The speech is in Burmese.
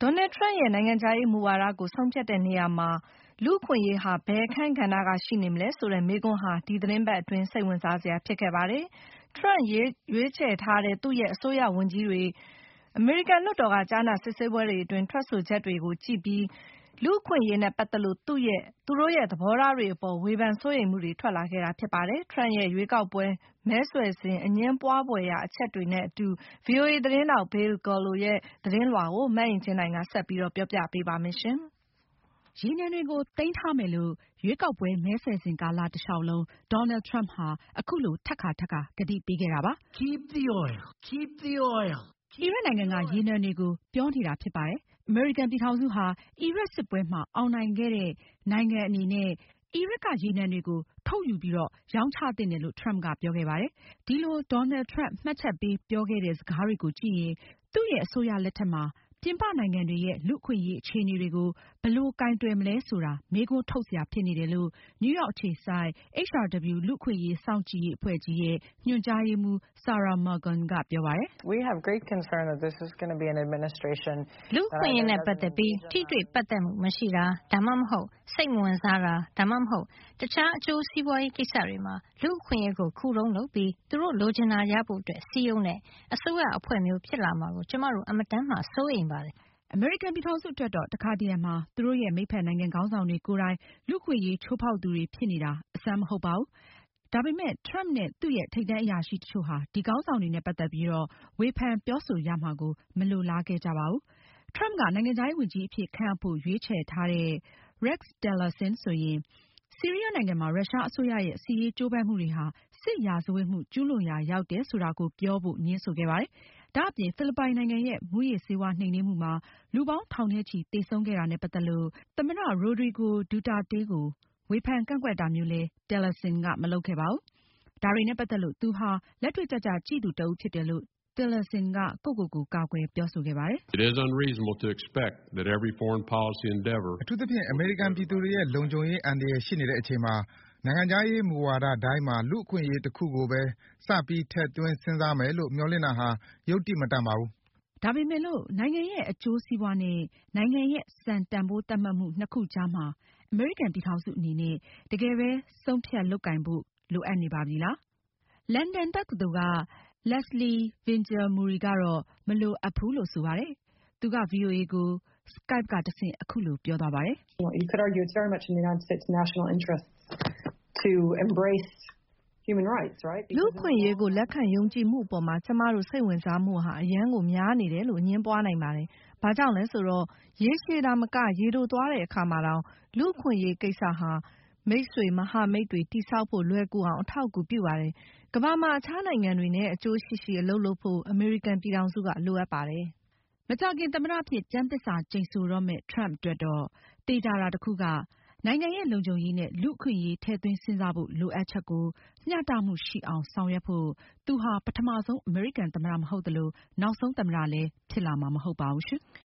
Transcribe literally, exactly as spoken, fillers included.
Donald Trump ရဲ့နိုင်ငံခြားရေးမူဝါဒကိုဆုံးဖြတ်တဲ့နေရာမှာလူ့အခွင့်အရေးဟာဘယ်အခန်းကဏ္ဍကရှိနေမလဲဆိုတဲ့မေးခွန်းဟာဒီသီတင်းပတ်အတွင်းစိတ်ဝင်စားစရာဖြစ်ခဲ့ပါတယ်။ Trump ရွေးချယ်ထားတဲ့သူ့ရဲ့အစိုးရဝန်ကြီးတွေအမေရိကန်လွှတ်တော်ကကြားနာစစ်ဆေးပွဲတွေအတွင်းထွက်ဆိုချက်တွေကိုကြည့်ပြီးလူ့အခွင့်အရေးနဲ့ပတ်သက်လို့သူ့ရဲ့သူတို့ရဲ့သဘောထားတွေအပေါ်ဝေဖန်စိုးရိမ်မှုတွေထွက်လာခဲ့တာဖြစ်ပါတယ်။ Trump ရဲ့ရွေးကောက်ပွဲမဲဆွယ်စဉ်အငြင်းပွားဖွယ်ရာအချက်တွေနဲ့အတူ ဗွီအိုအေသတင်းထောက် Bill Gallo ရဲ့သတင်းလွှာကိုမအင်ကြင်းနိုင်ကဆက်ပြီးပြောပြပေးပါမယ်။ရေနံတွေကိုသိမ်းထားမယ်လို့ရွေးကောက်ပွဲမဲဆွယ်စဉ်ကာလတလျှောက်လုံး Donald Trump ဟာအခုလိုထပ်ခါထပ်ခါကတိပေးခဲ့တာပါ။ Keep the oil, keep the oil. အီရတ်နိုင်ငံကရေနံတွေကိုပြောနေတာဖြစ်ပါတယ်။ အမေရိကန်ပြည်ထောင်စုဟာအီရတ်စစ်ပွဲမှာအောင်နိုင်ခဲ့တဲ့နိုင်ငံအနေနဲ့အီရတ်ကရေနံတွေကိုထုတ်ယူပြီးတော့ရောင်းချသင့်တယ်လို့ Trump ကပြောခဲ့ပါတယ်။ ဒီလို Donald Trump မှတ်ချက်ပေးပြောခဲ့တဲ့စကားတွေကိုကြည့်ရင်သူ့ရဲ့အစိုးရလက်ထက်မှာပြင်ပနိုင်ငံတွေရဲ့လူ့အခွင့်အရေးအခြေအနေတွေကိုဘယ်လိုကိုင်တွယ်မလဲဆိုတာမေးခွန်းထုတ်စရာဖြစ်နေတယ်လို့ နယူးယောက်အခြေစိုက် H R W လူ့အခွင့်အရေးစောင့်ကြည့်ရေးအဖွဲ့ကြီးရဲ့ညွှန်ကြားရေးမှူး Sarah Morgan ကပြောပါတယ်။ We have great concern that this is going to be an administration လူ့အခွင့်အရေးနဲ့ပတ်သက်ပြီးထိတွေ့ပတ်သက်မှုမရှိတာဒါမှမဟုတ်စိတ်မဝင်စားတာဒါမှမဟုတ်တခြားအကျိုးစီးပွားရေးကိစ္စတွေမှာလူ့အခွင့်အရေးကိုခုတုံးလုပ်ပြီးသူတို့လိုချင်တာရဖို့အတွက်စည်းရုံးတဲ့အစိုးရအဖွဲ့မျိုးဖြစ်လာမှာကိုကျမတို့အမတန်မှစိုးရိမ်ပါတယ်အမေရိကန်ပြည်ထောင်စုအတွက်တော့တခါတရံမှာသူတို့ရဲ့မိတ်ဖက်နိုင်ငံခေါင်းဆောင်တွေကိုယ်တိုင်လူ့အခွင့်အရေးချိုးဖောက်သူတွေဖြစ်နေတာအဆန်းမဟုတ်ပါဘူး။ဒါပေမဲ့ Trump နဲ့သူ့ရဲ့ထိပ်တန်းအရာရှိတချို့ဟာဒီခေါင်းဆောင်တွေနဲ့ပတ်သက်ပြီးတော့ဝေဖန်ပြောဆိုရမှာကိုမလိုလားခဲ့ကြပါဘူး။ Trump ကနိုင်ငံခြားရေးဝန်ကြီးအဖြစ်ခန့်အပ်ဖို့ရွေးချယ်ထားတဲ့ Rex Tillerson ဆိုရင်ဆီးရီးယားနိုင်ငံမှာရုရှားအစိုးရရဲ့စစ်ရေးကြိုးပမ်းမှုတွေဟာစစ်ရာဇဝတ်မှုကျူးလွန်ရာရောက်တယ်ဆိုတာကိုပြောဖို့ငြင်းဆိုခဲ့ပါတယ်။ဒါအပြင်ဖိလစ်ပိုင်နိုင်ငံရဲ့မူးယစ်ဆေးဝါးနှိမ်နင်းမှုမှာလူပေါင်းထောင်နဲ့ချီသေဆုံးခဲ့တာနဲ့ပတ်သက်လို့သမ္မတ Rodrigo Duterte ကိုဝေဖန်ကန့်ကွက်တာမျိုးလည်း Tillerson ကမလုပ်ခဲ့ပါဘူး။ဒါတွေနဲ့ပတ်သက်လို့သူဟာလက်တွေ့ကျကျကြည့်သူတဦးဖြစ်တယ်လို့ Tillerson ကကိုယ့်ကိုယ်ကိုကာကွယ်ပြောဆိုခဲ့ပါတယ်။ It is unreasonable to expect that every foreign policy endeavor အထူးသဖြင့်အမေရိကန်ပြည်သူတွေရဲ့လုံခြုံရေးအန္တရာယ်ရှိနေတဲ့အချိန်မှာနိုင်ငံခြားရေးမူဝါဒတိုင်းမှာလူ့အခွင့်အရေးတခုကိုပဲစပြီးထည့်သွင်းစဉ်းစားမယ်လို့မျှော်လင့်တာဟာယုတ္တိမတန်ပါဘူး။ဒါပေမဲ့လို့နိုင်ငံရဲ့အကျိုးစီးပွားနဲ့နိုင်ငံရဲ့စံတန်ဖိုးသတ်မှတ်မှုနှစ်ခုကြားမှာအမေရိကန်ပြည်ထောင်စုအနေနဲ့တကယ်ပဲဆုံးဖြတ်လုပ်ကိုင်ဖို့လိုအပ်နေပါပြီလား။ လန်ဒန်တက္ကသိုလ်က Leslie Vigil-Muri ကတော့မလိုအပ်ဘူးလို့ဆိုပါတယ်။သူက ဗွီအိုအေကို Skype ကတဆင့်အခုလိုပြောသွားပါတယ်။ You could argue it's very much in the United States national interest to embrace human rights, right? လူ့အခွင့်အရေးကိုလက်ခံယုံကြည်မှုအပေါ်မှာကျမတို့စိတ်ဝင်စားမှုဟာအရန်ကိုများနေတယ်လို့အငြင်းပွားနိုင်ပါတယ်။ဘာကြောင့်လဲဆိုတော့ရေရှည်တာမကရေတိုသွားတဲ့အခါမှာတောင်လူ့အခွင့်အရေးကိစ္စဟာမိတ်ဆွေမဟာမိတ်တွေတည်ဆောက်ဖို့လွယ်ကူအောင်အထောက်အကူပြုပါတယ်။ကမ္ဘာမှာအခြားနိုင်ငံတွေနဲ့အကျိုးရှိရှိအလုပ်လုပ်ဖို့အမေရိကန်ပြည်ထောင်စုကလိုအပ်ပါတယ်။မကြာခင်သမ္မတအဖြစ်ကျမ်းသစ္စာကျိန်ဆိုတော့မယ့် Trump အတွက်တော့သေချာတာတခုကနိုင်ငံရဲ့လုံခြုံရေးနဲ့လူ့အခွင့်အရေးထည့်သွင်းစဉ်းစားဖို့လိုအပ်ချက်ကိုမျှတမှုရှိအောင်ဆောင်ရွက်ဖို့သူဟာပထမဆုံးအမေရိကန်သမ္မတမဟုတ်သလိုနောက်ဆုံးသမ္မတလည်းဖြစ်လာမှာမဟုတ်ပါဘူးရှင်။